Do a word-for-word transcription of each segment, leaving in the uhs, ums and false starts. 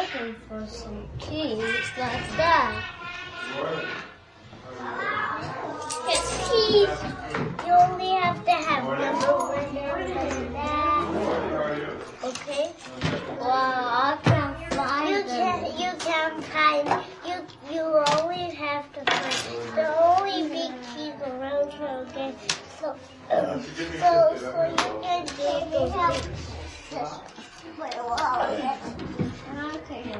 looking for some keys like that. It's keys. You only have to have them over here like that. Okay? Wow, I can't find you them. Can, you can find, you, you always have to find the only big keys around here, okay? So, um, so, so you can give me help. Wait, wow. Okay.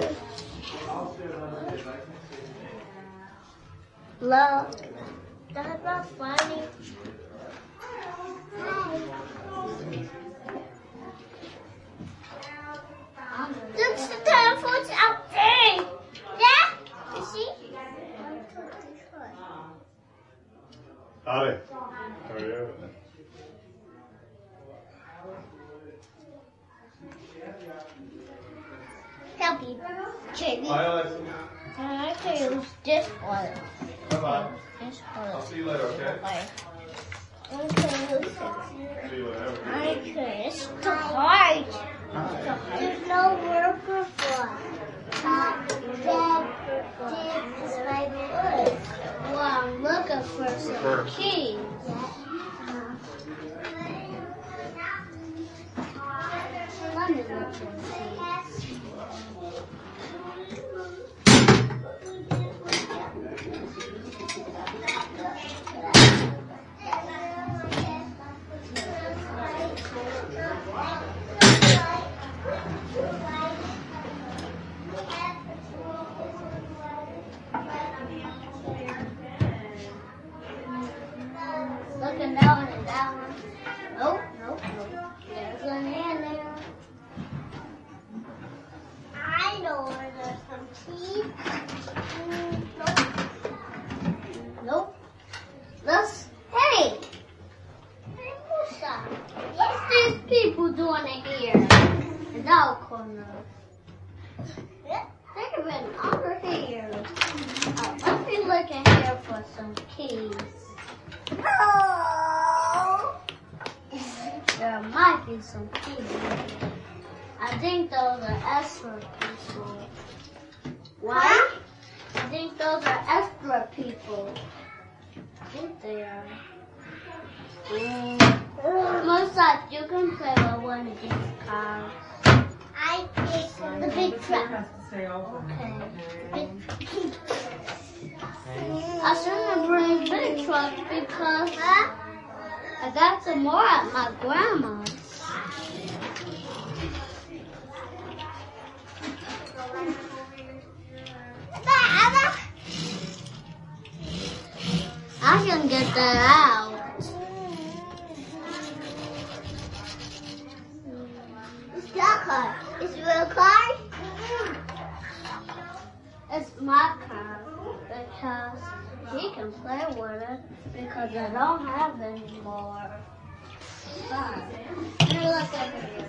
Look, that's not funny. Look, the telephone's out there. Yeah, you see? Dale. Todavía. Help you. Jamie. Bye, Alex. I can use this one. Bye-bye. This one. I'll see you later, okay? Bye. Okay. See you later. Okay, it's too hard. There's no worker for uh, that is my foot. Well, I'm looking for some keys. Let me look and see. Looking down at that one. Nope, nope, nope. There's one in there. I know where there's some keys. Mm, nope. Nope. Let's, hey! Hey, Musa. What's these people doing in here? In that corner. They've been over here. Uh, let me look in here for some keys. Oh. There might be some keys. I think those are extra people. What? Huh? I think those are extra people. I think they are. Mm. Musa, you can play with one of these cars. I think the big truck. Okay. Big. I shouldn't bring big trucks because huh? I got some more at my grandma's. I can get that out. It's that car. It's your car? It's my car because he can play with it because I don't have any more. But, look at here.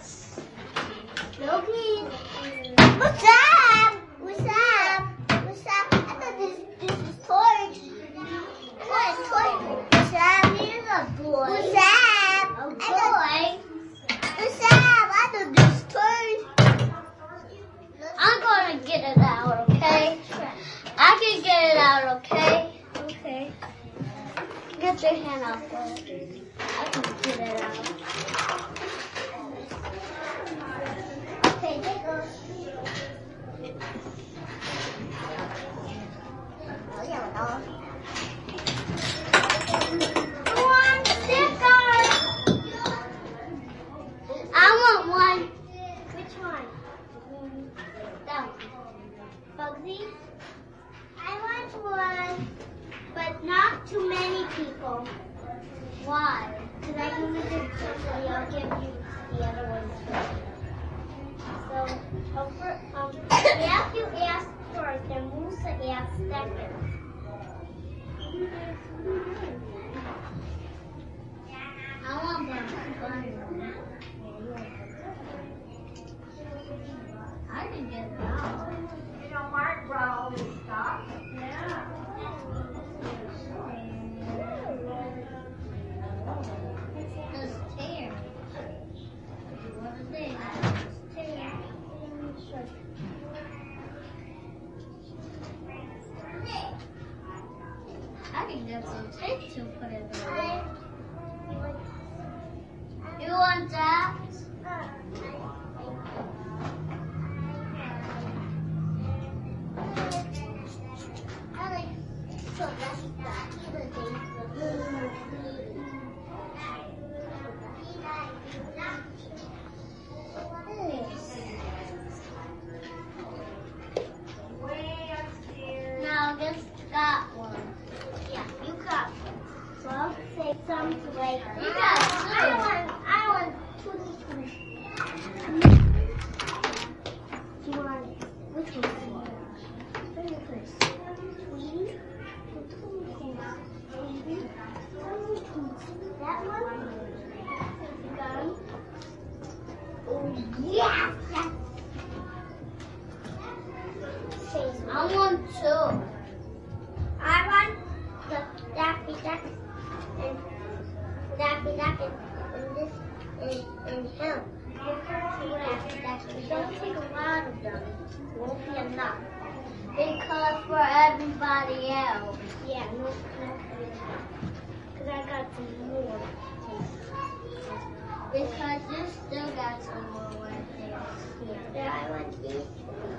No keys. What's up? What's up? What's up? I thought this, this is toys. What toy? What's up? Here's a boy. What's up? A boy. What's up? I thought this is toys. I'm gonna get it out, okay? I can get it out, okay? Okay. Get your hand out there. I can get it out. Okay, there goes. Oh, yeah, no. One sticker. I want one. Which one? That one. Bugsy? I want one, but not too many people. Why? Because I can make it quickly. I'll give you the other one too. So, over, um, we have to ask first, and Musa asked second. I want one. I can get it out. You know, Mark brought all this stuff. Yeah. This tear. What is it? This tear. get some tape to put it away. You want that? Now just got one. Yeah, you got one. Well, say something like you got two. I want, I want two. Do you want which one? Where do you put it? Tweety? That one? Gun? Oh, yes! I want two. I want the Daffy Duck and Daffy Duck and, and this and, and him. Daffy Duck. We don't take a lot of them. It won't be enough. Because for everybody else. Yeah, no, no. Because I got some more. Because you still got some more right there. Yeah, I want these.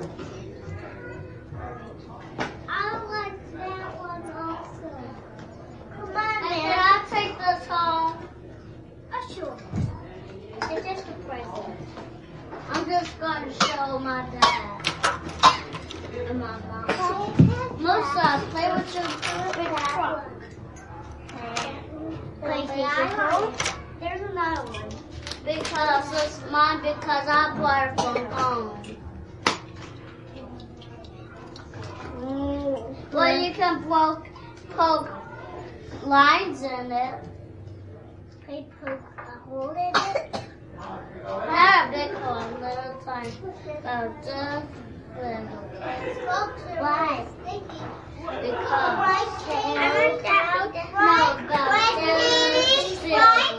I like that one also. Come on, man. Can I take this home? Oh, sure. It's just a present. I'm just going to show my dad and my mom. Musa, play with your big truck. There's another one. Because it's mine because I bought it from home. Well, you can poke, poke lines in it. Can you poke a hole in it? Not a big hole, little tiny. About this little. Why? Because. I want that. No, about this little.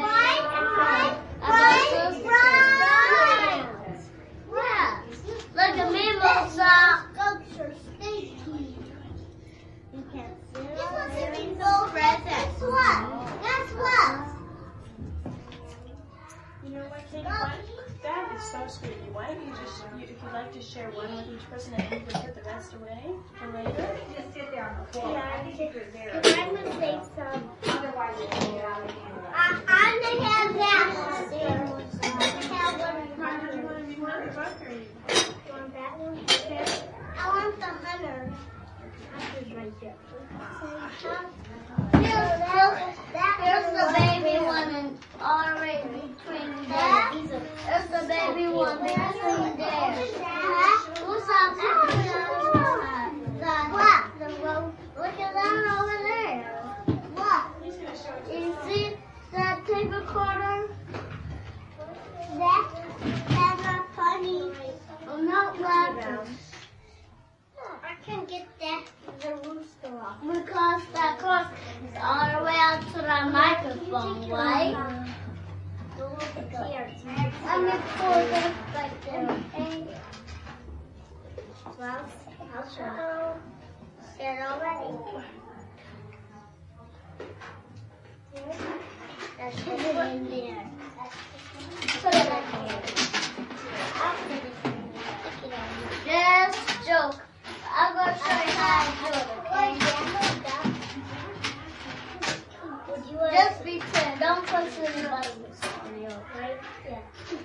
About this little. Yeah. Look at me, Musa. Guess what? Guess what? You know what, Katie? Why, that is so sweet. Why don't you just, you, if you'd like to share one with each person, and you can put the rest away for later? Just sit there on the floor. Yeah, I think you're there. I'm going to take some. Otherwise, you can get out of here. I, I'm going to have that one. I have one. You want to be one of the book, or you? You want that one? I want the hunter. Hunter's right there. Here's the baby one and already between there. There's the baby one between there. Who's up there? What? Look at that over there. What? You see that tape recorder? That? That's not funny. I'm not laughing. I can get that the rooster off. Because that goes all the way out to the microphone, right? Let me pull this right there, okay? Well, I'll show. Get all ready. Let's put it in there. Put it in here. I'll put it in there. Just joke. I'm going to show you how to do it, okay? Just pretend. Don't push anybody with me, okay? Yeah.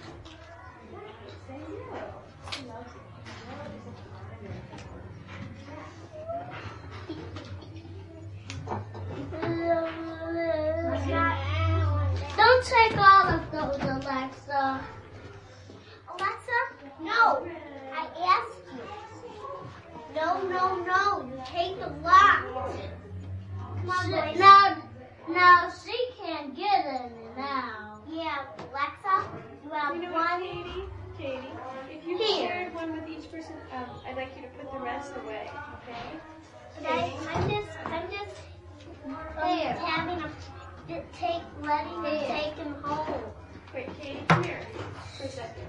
Don't take all of those, Alexa. Alexa? No. I asked you. No, no, no. You take the lot. Come on, boys. Now, now she can't get in it now. Yeah, Alexa, you have You know one. what, Katie? Katie, if you Here. shared one with each person, um, I'd like you to put the rest away, okay? Okay, I'm just, I'm just Here. having a take, letting me take him home. Wait, Katie, come here for a second.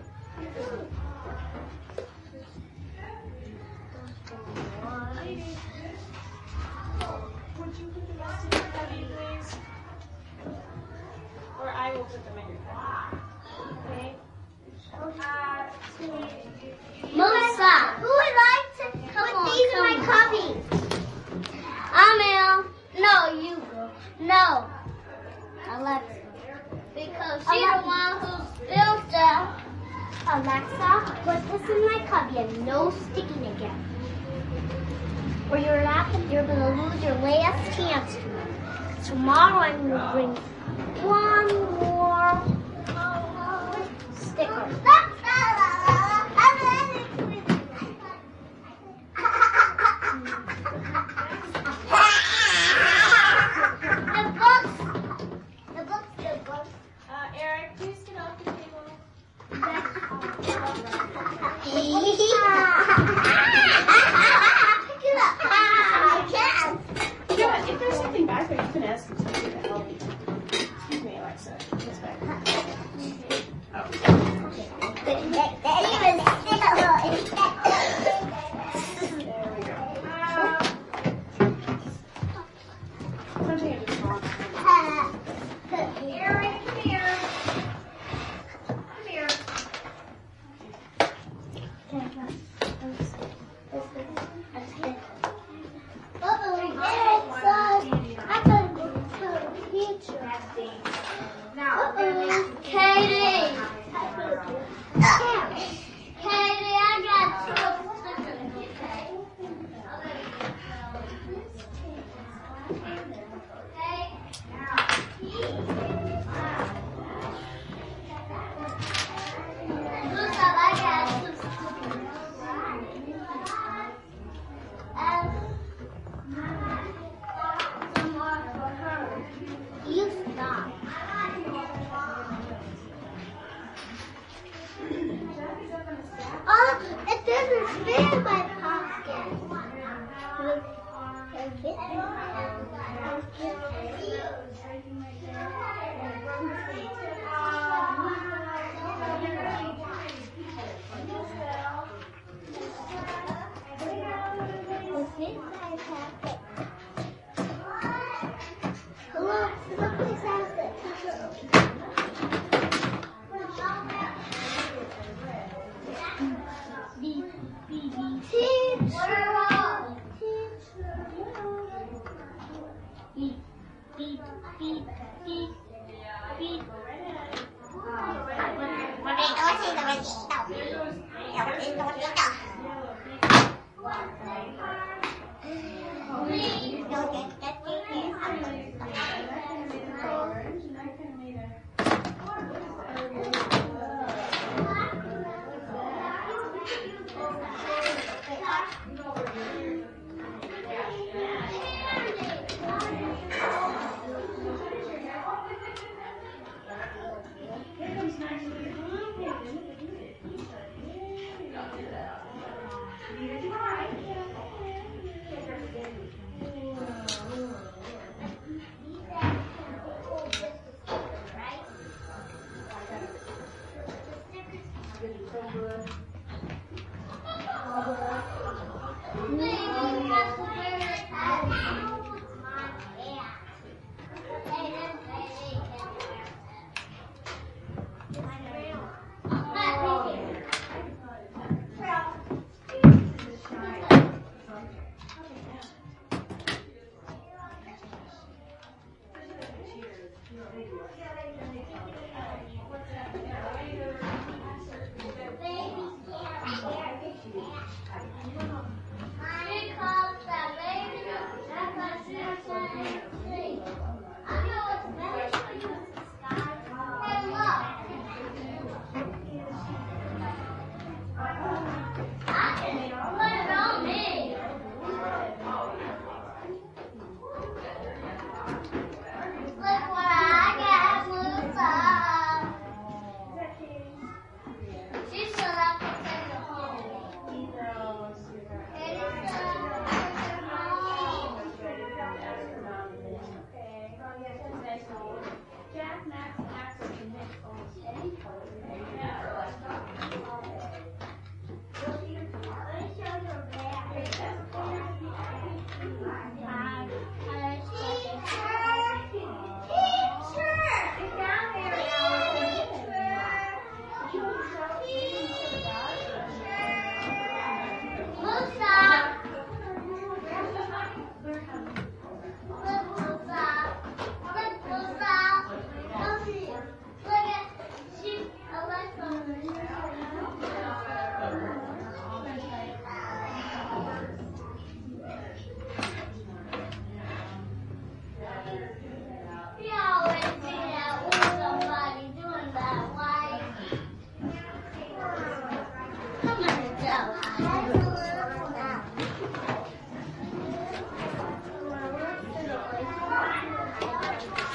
Katie. Would would you put the rest in your cubby, please? Or I will put them in your cubby. Okay? Melissa, who would like to put these in my cubby? Amel. No, you go. No. Alexa. Because she's the one who spilled them. Alexa, put this in my cubby and no sticking again. Or you're not, you're gonna lose your last chance. Tomorrow I'm gonna bring one more sticker. The books. The books. The books. Uh, Eric, please get off the table. Pick it up. I can't. Yeah, if there's something back there, you can ask them to help you. Excuse me, Alexa. What's back there? There we go. Something I just want. Eric, come here. Come here. Now, Katie. Katie, I got two stickers. Look, I got two stickers. And some more for her. You stop. Oh, it doesn't fit in my pocket. Look, hello, someplace has it. Beep, beep, beep. Teacher! Teacher! Beep, beep, beep, beep, beep.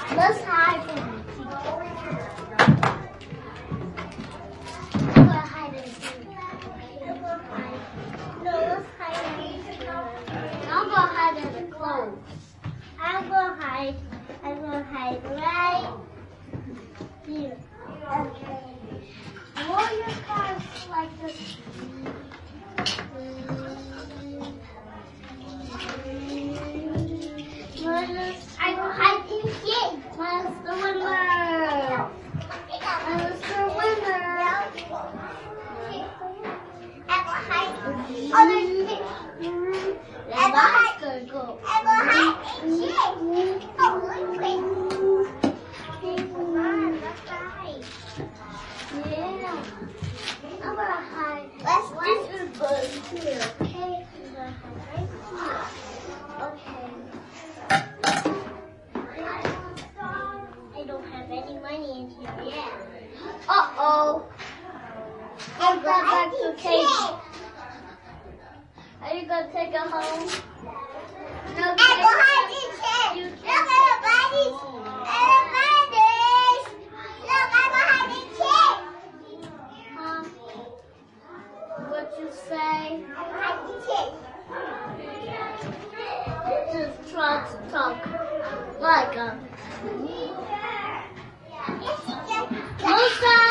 Let's hide from the teacher. I'm gonna hide in the teacher. I'm gonna hide. No, let's hide in the teacher. I'm gonna hide in the clothes. I'm gonna hide. I'm gonna hide right here. Okay. Roll your cards like this. I will hide in here. Mister Winner. Mister Winner. I will hide in here. Oh, there's six. I will hide. I will hide in here. Oh, look quick. Come on, let's hide. Yeah. I'm gonna hide. Let's this is good here. Okay. I'm gonna hide right here. Okay. I don't have any money in here yet. Uh oh. I'll go back to take. Are you gonna take it home? No, I will hide in here. Look at the bodies. And the bodies. Look, I will hide in here. Huh? What you say? I will hide in here. Just try to talk like a Musa!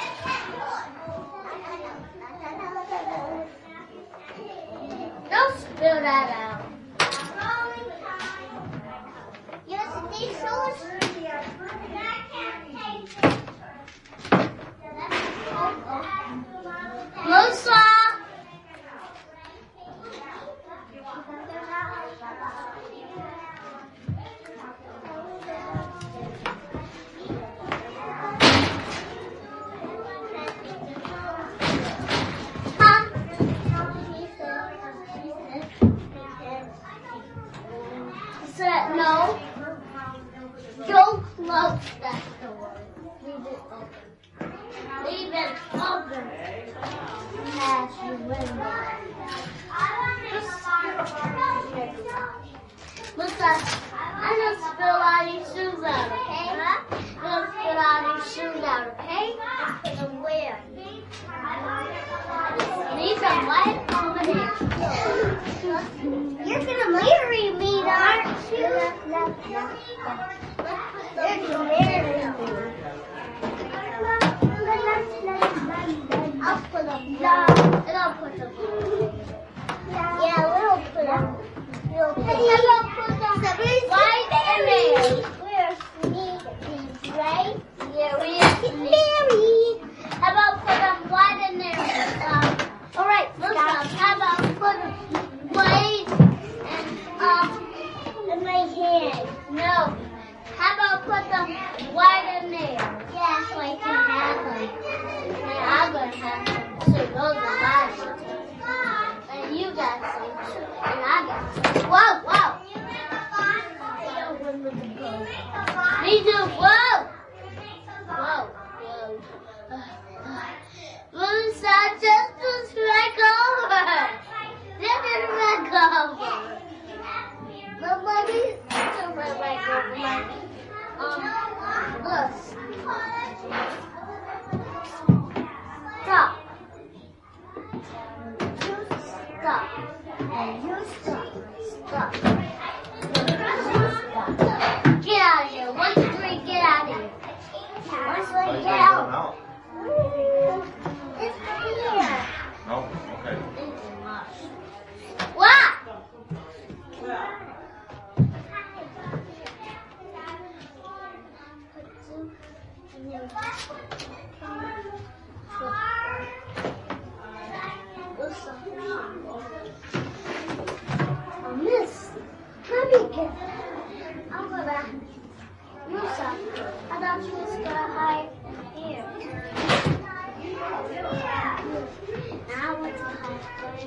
Don't spill that out. Yes, these shoes. Musa! No, don't close that door. Leave it open. Leave it open. As you window. Musa, I'm gonna spill all these shoes out, okay? Huh? I'm gonna spill all these shoes out, okay? Put them where? Leave them right over there. You're gonna marry me, aren't you? You're gonna marry me. I'll put them down. And I'll put them yeah, we'll put them. We'll put them. We'll put them right in there. We're sneaking, right? Yeah, we're married. How about put them right in there? Um, all right, look up. How about put them right and um in my hand? No. How about put them right in there? Yeah, so I can have them. And I'm gonna have them too. Those are my shoes. And you got some too. And I got some. Whoa, whoa. Me too. Whoa. Whoa, whoa. Musa, just just back over. Just back over. Nobody to my back over. Um, look. Stop. You stop. And you stop. Stop. Get out of here. One, two, three, get out of here. One, two, three, get out. It's here. Oh, okay. What? Oh, miss. Let me get I'm gonna Musa, I thought you was gonna hide here. Now I want to hide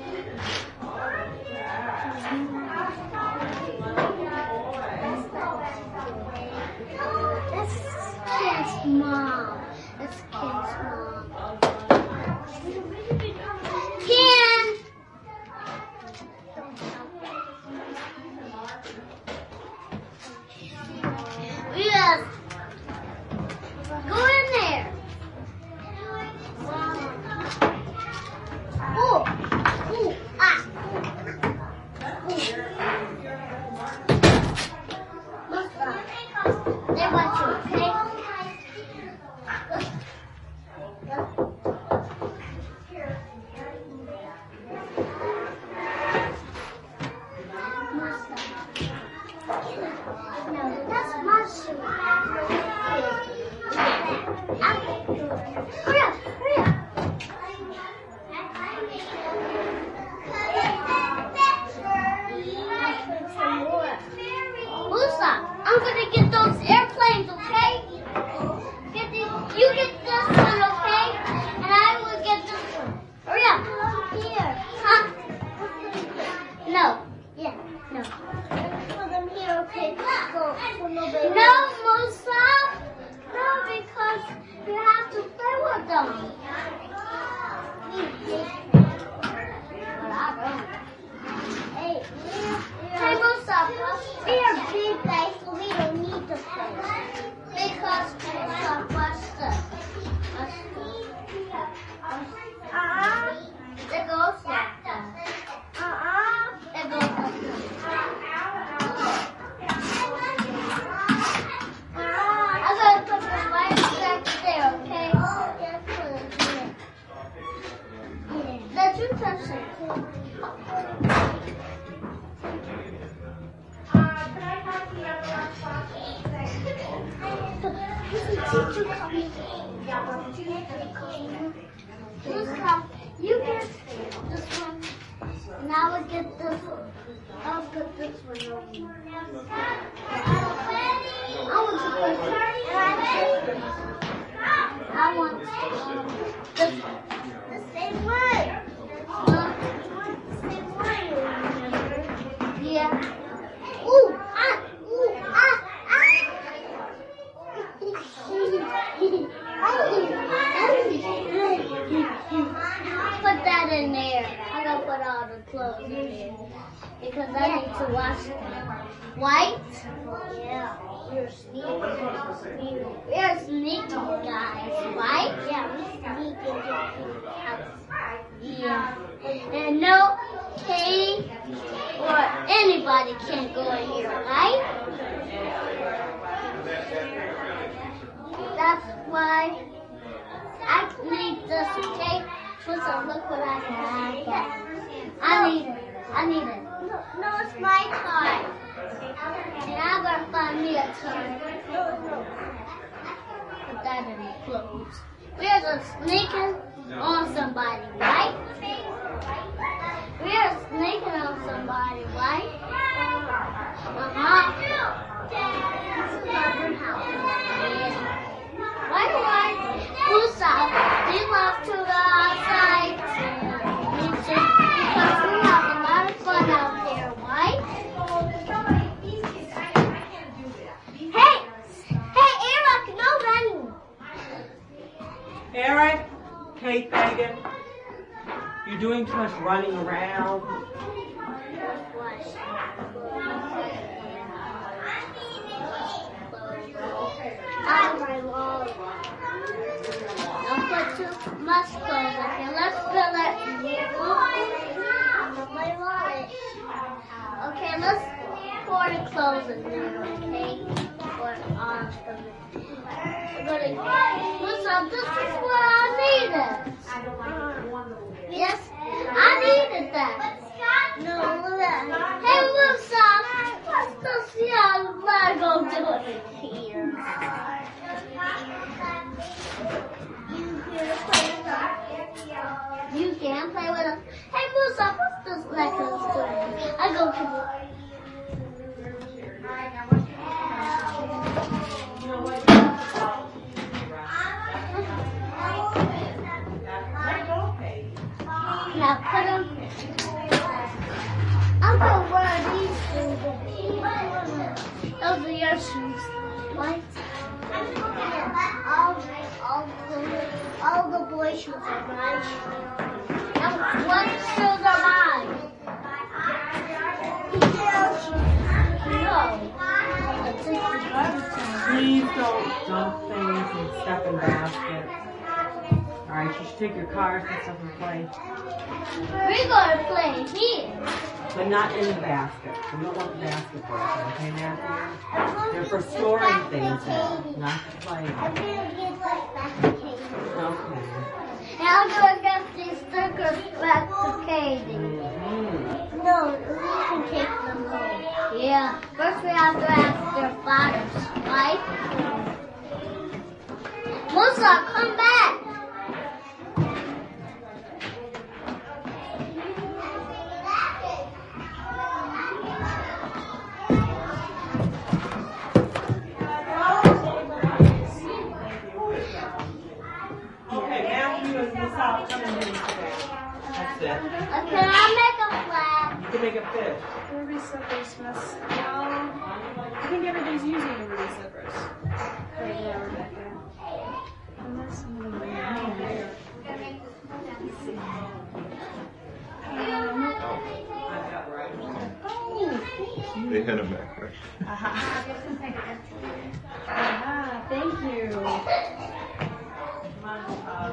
That's Kid's mom. That's Kid's mom. Ken! We are just go in there. Ooh, ooh, ah. They want you, okay? No, that's my shoe. Hurry up, hurry up. Musa, I'm gonna get those airplanes, okay? Get the, you get this one, okay? And I will get this one. Hurry up. Here. Huh? No. Yeah, no. Put them here, okay? Go. No, Musa. No, because you have to play with them. But I don't. Hey, hey, Musa. We are big guys, so we don't need to play. Because Musa, watch this. Watch this. Uh-uh. It goes like that. Uh-uh. It goes like that. I'm going to put the right back there, okay? Yeah, put it here. Let you touch it. Teacher coming. You get this one, and I will get this one. I'll put this one over. I want to put I want this one. The same one. Uh, the same one. Yeah. Ooh, ah, ooh, ah, ah. Put that in there. I'm gonna put all the clothes in there because I need to wash them. White? Yeah. You're sneaky. We're sneaky guys. White? Yeah, we're sneaky guys. Yeah. And no Katie or anybody can go in here, right? That's why I need this, okay? So look what I have. I need it. I need it. No, no, it's my time. And I'm going to find me a time. Put that in the clothes. We're just sneaking on somebody, right? We're sneaking on somebody, right? Uh-huh. This is our house. Yeah. Why do I who's out? We love to the outside. Because we have a lot of fun out there, right? Hey! Hey, Eric, no running. Eric, Kate Fagan, you're doing too much running around. I'm my wallet. Don't put too much clothes. Okay, let's fill it. My wallet. Okay, let's pour the clothes in there, okay? Pour it on the We're gonna Musa, this is what I needed. Yes, I needed that. No, that. Hey, Musa, let's go see how Lego do it here. You can play with us. Hey, Musa, what's this Lego doing? I go to the... Now put them. I'm gonna wear these shoes. Those are your shoes. What? All, all the all the boys' shoes are my shoes. Now what shoes are mine? No. Please Please don't dump things and stuff in baskets. Alright, you should take your cars and stuff and play. We're going to play here. But not in the basket. We don't want the basket broken, okay, Matthew? They're for storing things in, not to play in. Okay. And I'm going to get these stickers back to Katie. Mm-hmm. No, we can take them home. Yeah. First we have to ask their fathers, right? Musa, come back. Okay, Matthew and Miss Al, come in here. That's it. Uh, Can I make a flag? You can make a fish. Ruby slippers must. No. I think everybody's using the Ruby slippers. Right now, Rebecca. Unless some of them are here. They had him back there. Aha. Aha, thank you. Come on, Pop.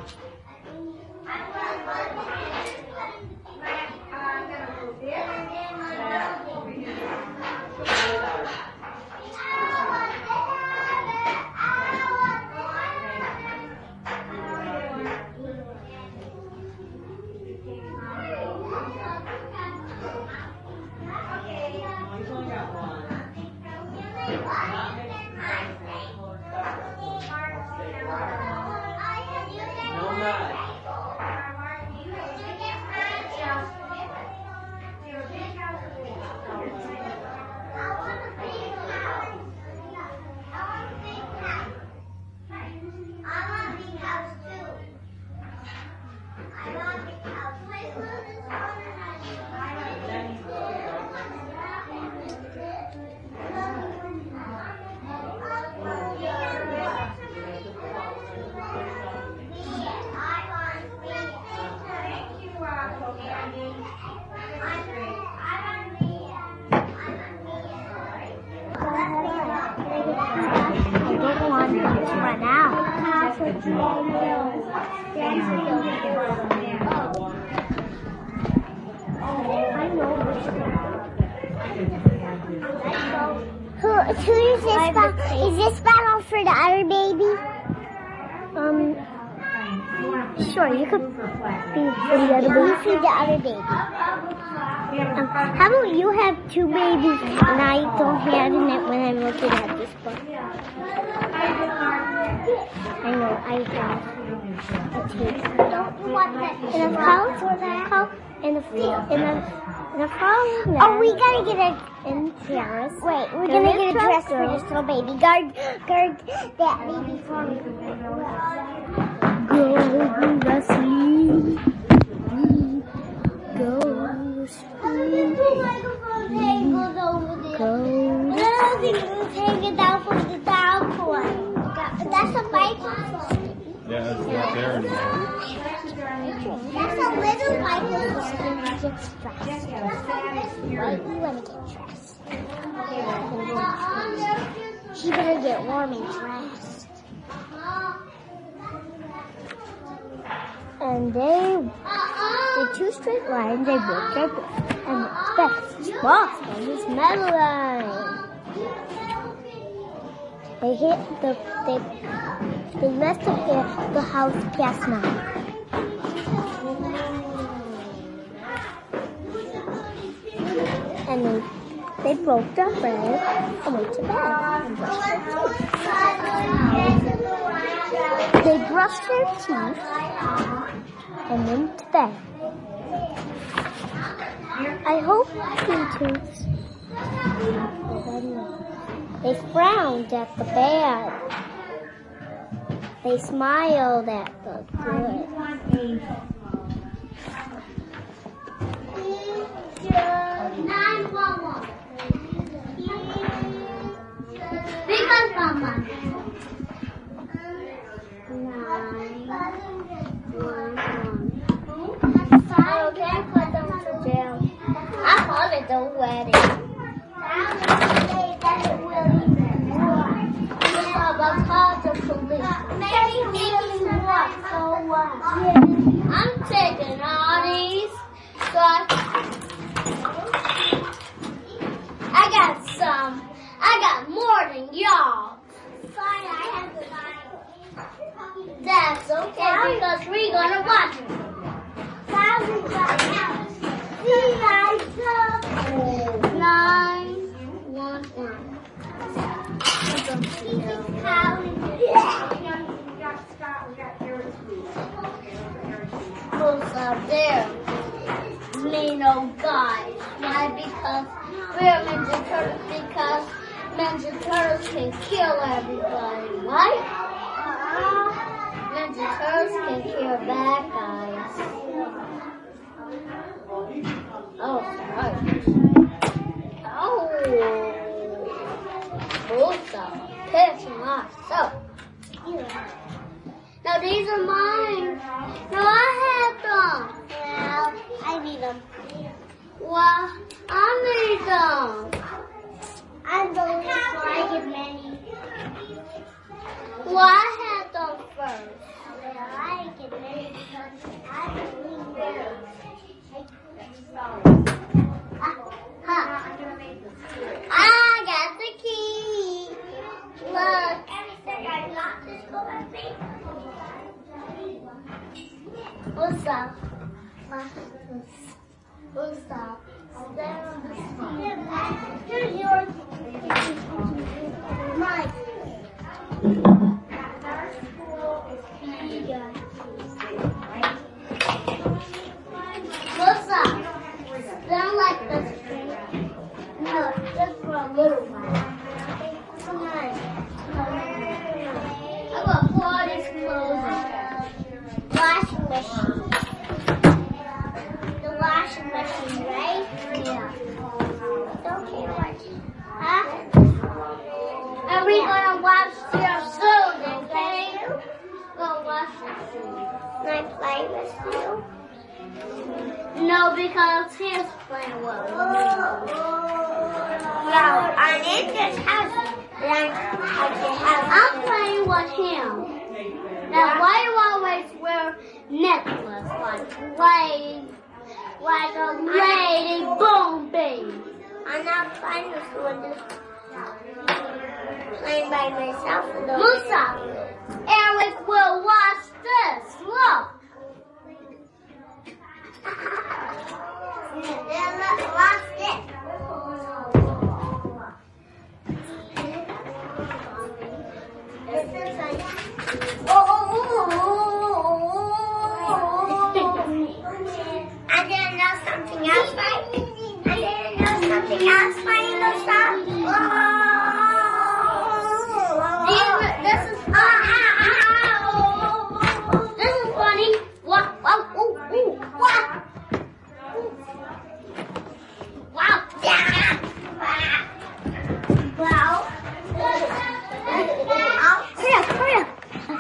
He's only got one. No mud. I don't want them to run out. Who, who is this bottle? Is this bottle for the other baby? Um, sure, you could be for the other You baby. feed the other baby. Um, how about you have two babies and I don't have in it when I'm looking at this book? I know, I have a tape. Don't you want that? And a cow, cow, and a field, and a, and a cow. Oh, we gotta get a. And tiaras. Wait, we're There gonna is get a dress Trustro. for this little baby. Guard, guard that baby for me. Go, Leslie. Go, Go. Little thing is hanging down from the down point. That's a Michael. Yeah, it's not there anymore. That's a little Michael. Right, you want to get dressed. She better get warm and dressed. and they did two straight lines. They broke their book, and the best boss was this Madeline. They hit the they they must have hit the house past nine. And they they broke their bread and went to bed and brushed their teeth. They brushed their teeth and went to bed. I hope teachers they frowned at the bad. They smiled at the good. nine one one. Because Mama. Nine, one, one. Okay, I put them to jail. I call it the wedding. That will be Baba I'm taking all these. So I, I got some. I got more than y'all. Sorry, I have to buy. That's okay because we're gonna watch it. Nine, one, one. Who's up there? Me no guys. Why? Because we're Ninja Turtles. Because Ninja Turtles can kill everybody, right? Ninja Turtles can kill bad guys. Oh, sorry. Oh. Also, piss myself. Now these are mine. No, I have them. Well, I need them. Well, I need them. I'm the only one I get many. Well, I had them first. Well, I get many because I believe them. Huh. I got the key. Look. What's up? What's up? Stand on the seat. Here's yours. Mine. What's up? Don't like this thing. No, just for a little while. Come on. I got four of these clothes. Washing machine. The washing machine, right? Yeah. Don't you watch? Huh? And we're gonna watch your soon, okay? Go watch it soon. Can I play with you? No, because he's playing well. No, I'm in this house. And I'm at the house. I'm playing with him. Now, why you always wear necklace like lady, like a lady boom baby? I'm not playing with you. I'm just playing by myself. Though. Musa, Eric will watch this. Look. Yeah, look, watch this. This is like, oh, oh, oh, oh, I didn't know something else, right? I didn't know something else, right? You know, stop. This is this is funny. What? Wow! Ooh! Ooh! What? Wow! Well, Hurry up! Hurry up!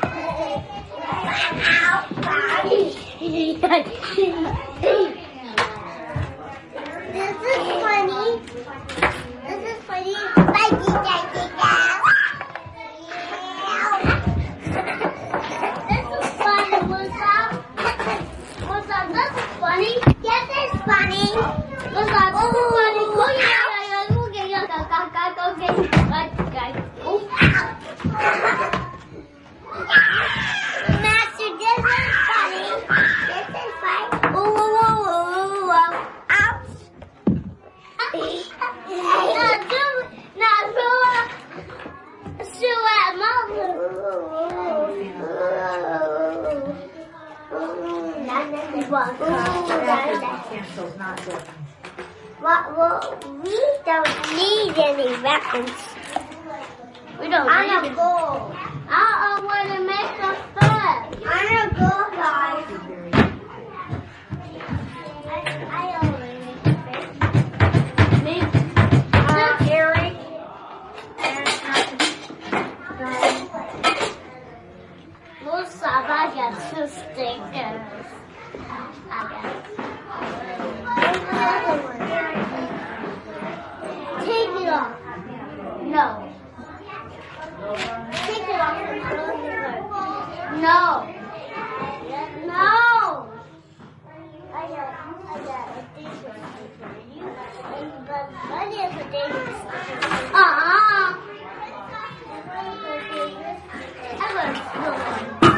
this is funny. This is funny. Mikey, Mikey, This is funny. What's up? What's up? This is funny. Yes, it's funny. What's up? This is funny. Look at that! Look at that! Look at that! Master, this is funny. This is funny. Ooh, ooh, ooh, ooh, ooh. Ouch. Now do, now do a shoe at mother. Pencil's not good. Well, well, we don't need any weapons. We don't I'm need a it. goal. I want to make us fast. I'm a goal, guys. I, I already make it fast. Me. Uh, Eric. And What's up? I got two stickers. I got. Where's the other one? Take it off. No. Take it off. No. No. I got, I got a dangerous for you, and but money is a dangerous for Uh-uh. you. I want to steal one.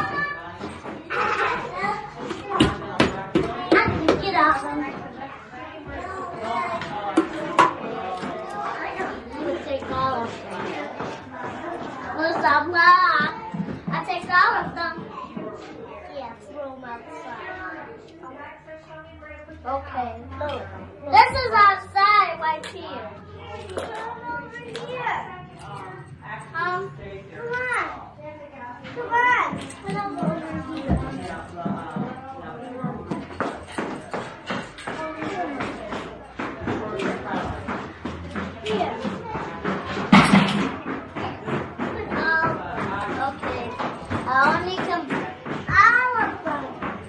I can get off them. I'm going to take all of them. What's up, Mom? I take all of them. Yeah, throw them outside. Okay. This is outside right here. Over here. Um, Come on. Come on. Put them over here. Here. um, okay. I only can All of them.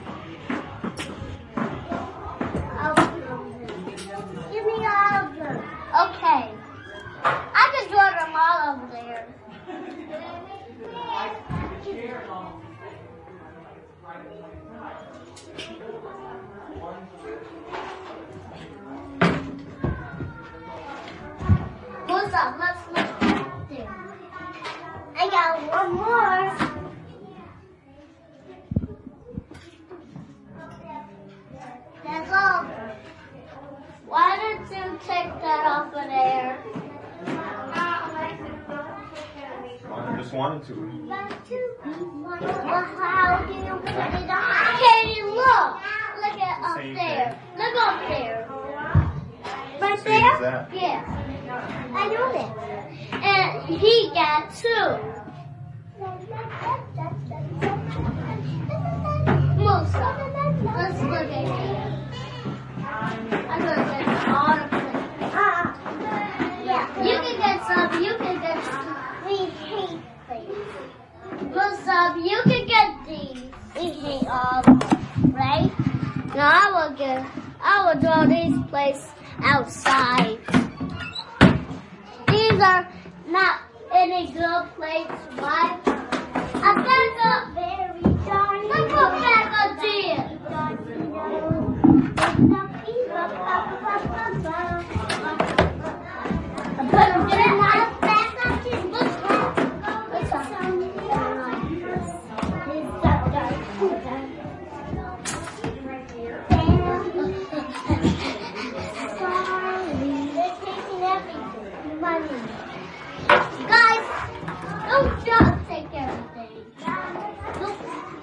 Give me all of them. Okay. I just draw them all over there. What's up? Let's look there. I got one more. That's all. Why did you take that off of there? I just wanted to. Well, how do you put it on? Katie, look. Look at up Same there. thing. Look up there. Right Same as there? that. Yeah. I know that. And he got two. Musa, let's look at here. I'm going to get all of them. Yeah. You can get some, you can get some. We hate things. Musa, you can get these. We hate all of them, right? Now I will get, I will draw these places outside. These are not any good plates. Why? I back up. Very darn. Let's go back up there. I put them in my back up there. Let's go. Let's Guys, don't just take everything. Look.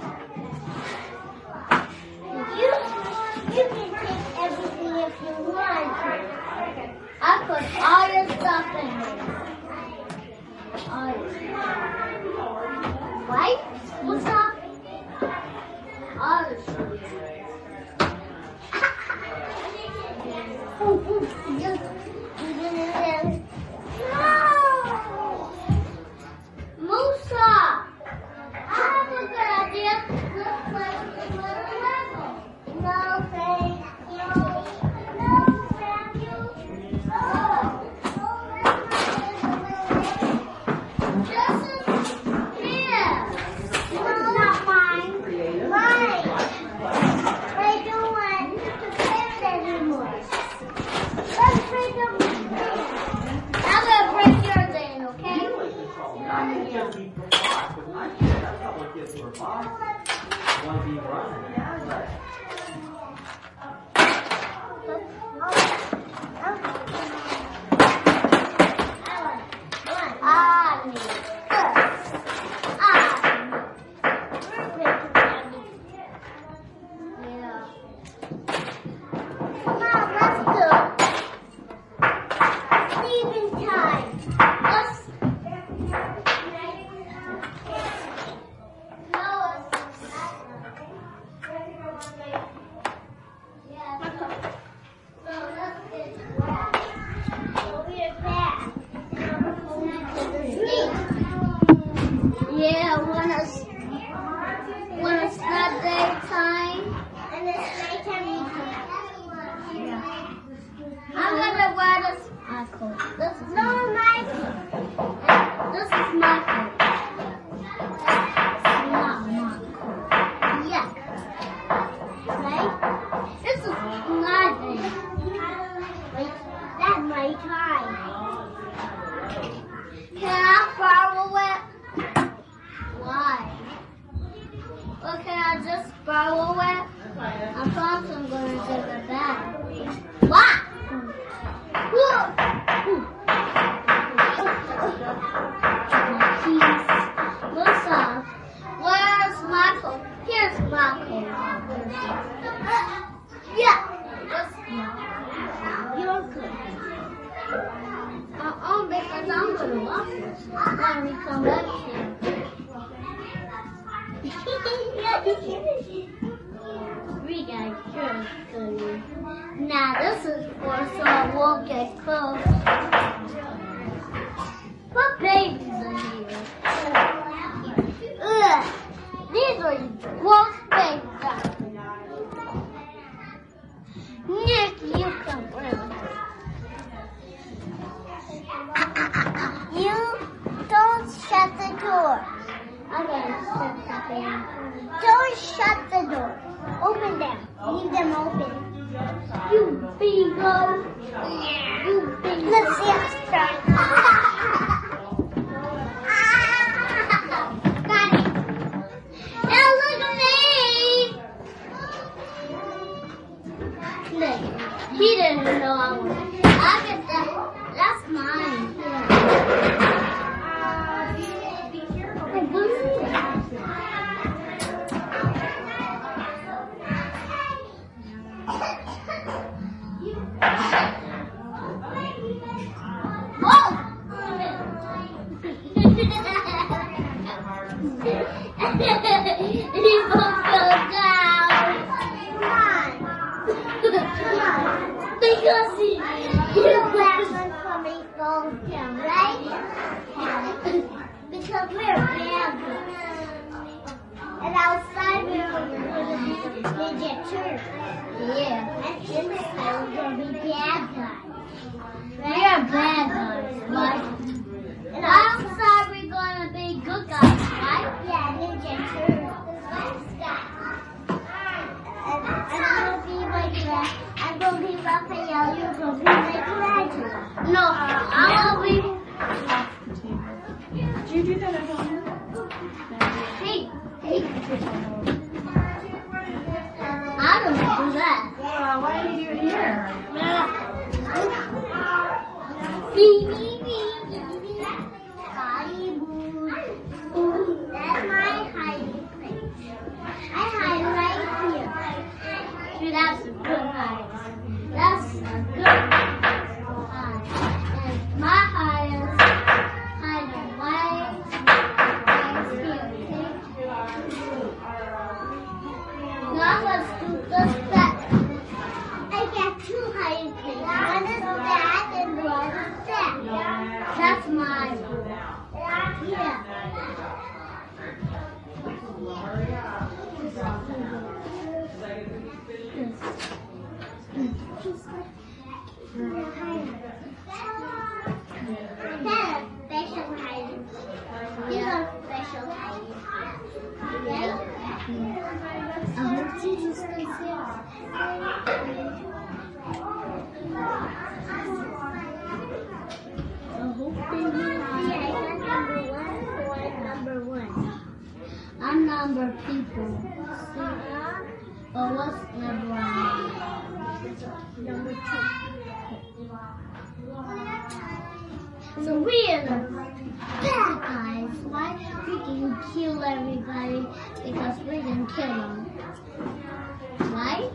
You, you can take everything if you want to. I put all your stuff in there. All your Right? What's up? All your stuff. Musa! I have a good idea. Let's play with the little Lego. No, thank you. No, thank you. Oh. This is here. No, not mine. Mine. I don't want to play with anymore. Let's break them. I'm gonna break yours in, okay? I can't be for five, because I can't. That's not what kids were five. Want to be running. I need this. I need. Yeah. Come on, let's go. Sleeping time. Let's. No, it's. Yeah. So let's get. We're back. Yeah, when it's when it's not daytime, And it's nighttime we can. I'm gonna wear this. I coat. This is No, my. this is my coat. It's not mine. I promise I'm going to take her back. What? What's up? Where's Michael? Here's Michael. Yeah. You're good. Uh-uh, because I'm going to watch this when we come back here. We got good. Now this is for so I won't get close. What babies are here? Ugh. These are gross babies. Nick, you come with. You don't shut the door. I'm gonna shut the door. Don't shut the door. Open them. Leave them open. You bingo. You bingo. Let's see us try. Got it. Now look at me. Look, he didn't know I was. I get that. That's mine. Oh, what is that? He won't go down. Come on. Because he, Your grandma's coming goes down, right? Because we're bad girls. And outside we're going to be Ninja Turtles. yeah, And inside we're going to be bad guys. we are bad guys, right? And outside we're gonna be good guys, right? Yeah, Ninja Turtles. And I'm going to be like that. I'm going to be Raphael. You're going to be Michelangelo. No, I'm gonna be. Did you do that at home? Hey, hey. I don't do that. Wow, why did you do it here? Me, me, me, me, me. Hollywood. That's my hiding place. I hide right here. See, that's a good hide. That's a good hide. And my hide is hiding right, right here. Now let's do this back. I got two hiding places. One is that and one is that. That's mine. Yeah. That's a special hiding. These are special hiding. Right? I hope Jesus stays here. I hope they will. Yeah, I got number one, four, number one. I'm number people. But what's number one? Number two. So we are the bad guys. Why? We can kill everybody because we can kill them. Right?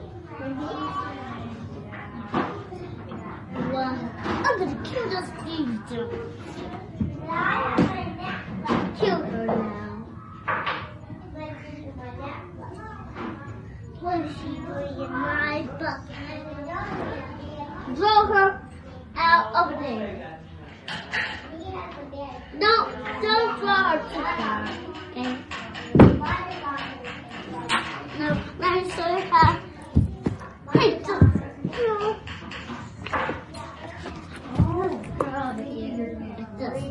Well, I'm gonna kill this Steve. Kill her now. What is she doing in my bucket? Throw her out of there. No, don't throw her too far. Okay? No, let me show you how. Hey, don't. No. Oh, get out of here. Like this.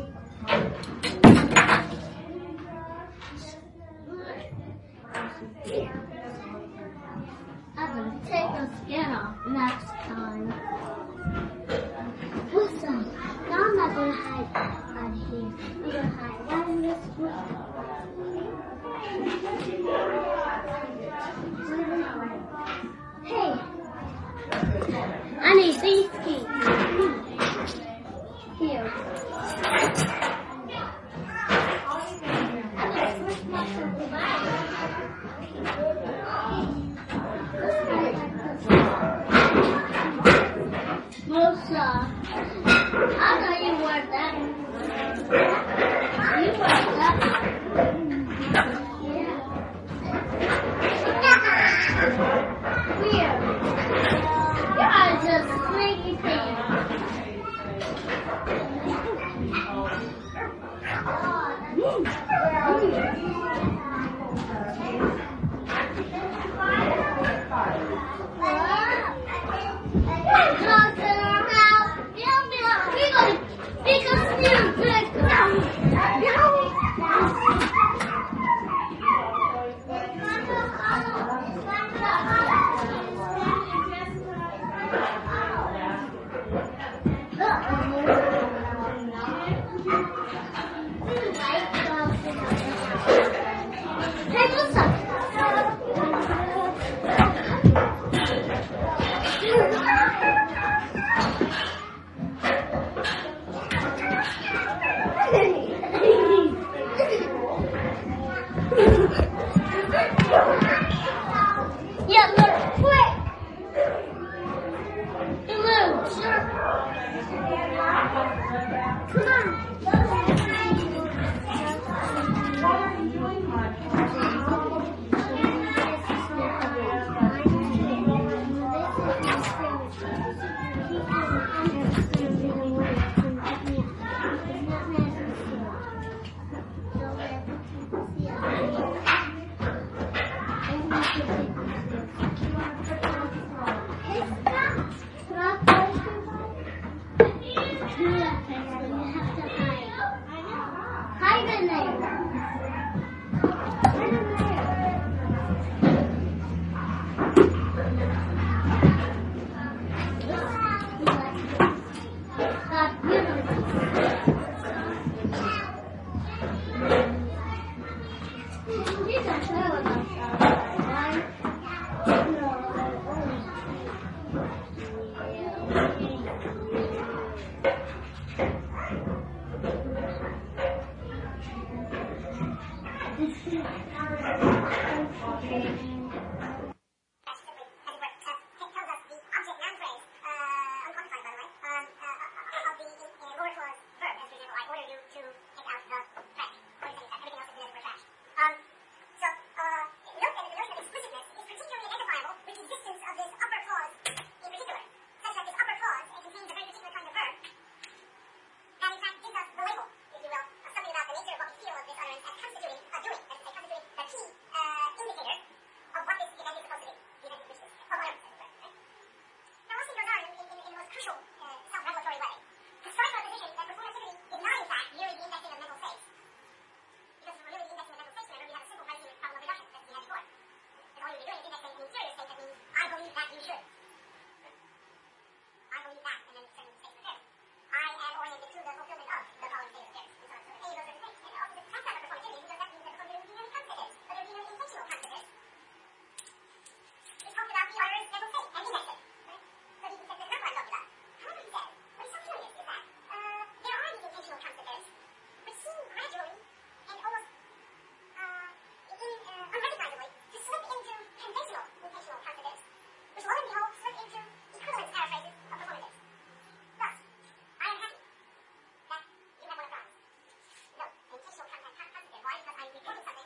I'm gonna take her skin off next time. What's up? Now I'm not gonna hide out here. I'm gonna hide right in this room. You can play with us outside, right? No, intentional content consequences. Why? Because I'm reporting something